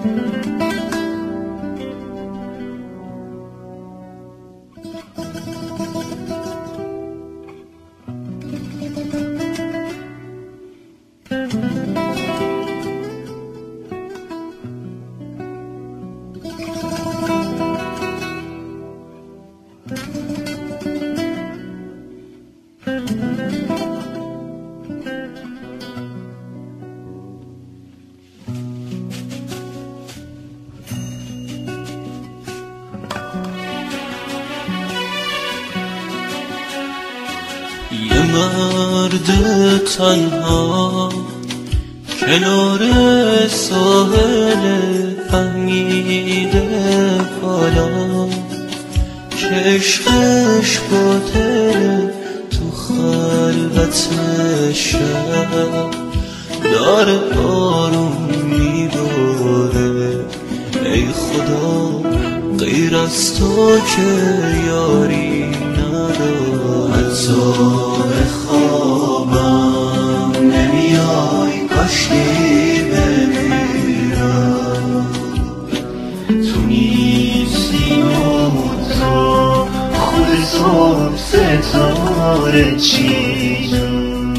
یه مرد تنها کنار ساحل فهمیده حالا که عشقش باطله، تو خلوت شب داره آروم میباره. ای خدا غیر از تو که یاری نداره. حتی به خوابم نمیای کاشکی بمیرم، تو نیستی و تو خود صبح ستاره چیدم.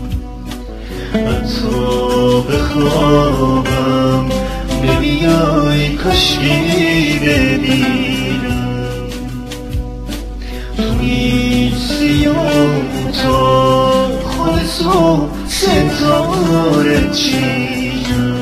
حتی به خوابم نمیای کاشکی بمیرم، تو نیستی و تو خود صبح ستاره چیدم.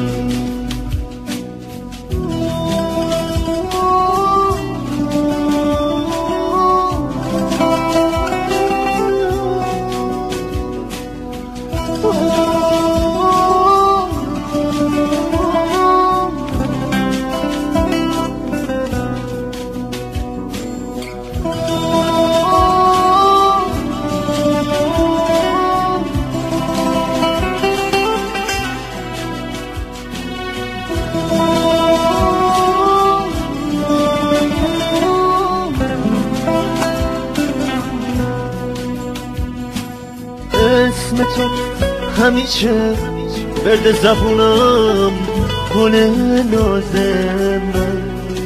اسم تو همیشه ورد زبونم، گل ناز من.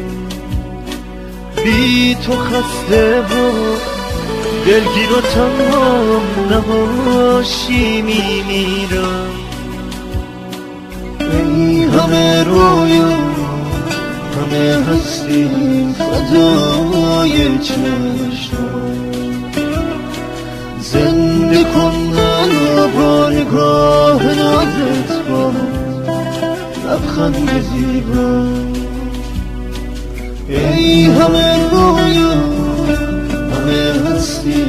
بی تو خسته و دلگیر و تمام نباشی میمیرم. ای همه رویا همه هستی فدای چشم، زنده کن منو با نگاه نازت، با لبخند زیبا. ای همه رویا همه هستی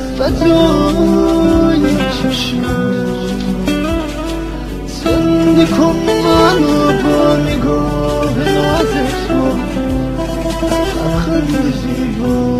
فدای چشم، زنده کن منو با نگاه نازت، با لبخند زیبا.